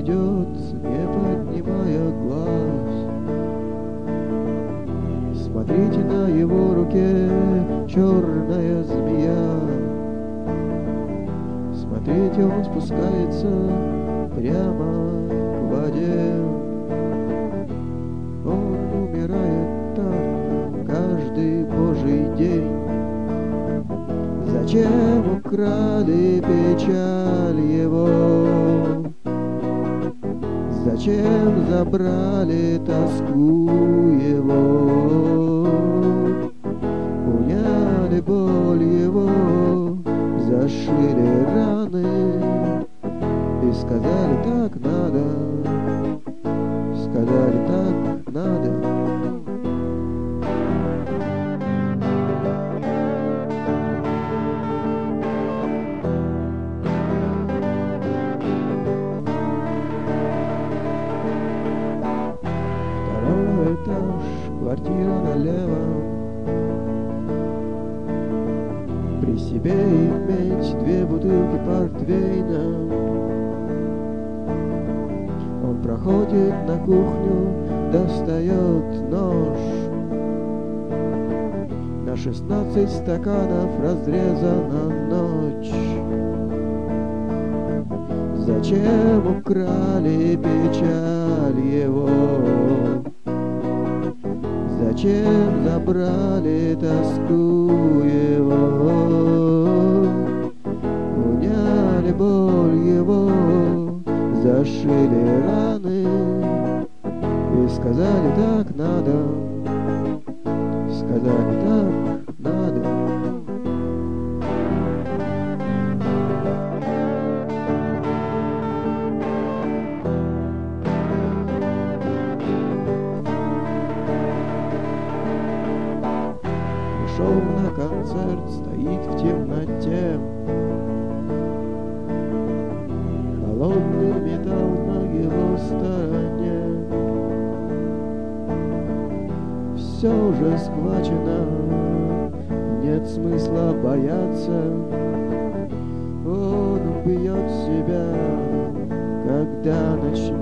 идет, не поднимая глаз. Смотрите, на его руке черная змея. Смотрите, он спускается прямо к воде. Он умирает так каждый божий день. Зачем украли печаль его? Зачем забрали тоску его? Уняли боль его, зашили раны и сказали, так надо, сказали, так надо. Второй этаж, квартира налево. При себе иметь 2 бутылки портвейна. Он проходит на кухню, достает нож. На 16 стаканов разрезана ночь. Зачем украли печаль его? Зачем забрали тоску его? Уняли боль его, зашили раны и сказали, так надо, сказали, так надо. Пришел на концерт, стоит в темноте. Холодный металл на его стороне. Все уже схвачено, нет смысла бояться. Он убьет себя, когда начнет